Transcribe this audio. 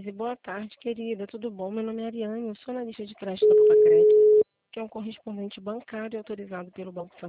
Geise, boa tarde, querida. Tudo bom? Meu nome é Ariane, eu sou analista de crédito da Papacred, que é um correspondente bancário autorizado pelo Banco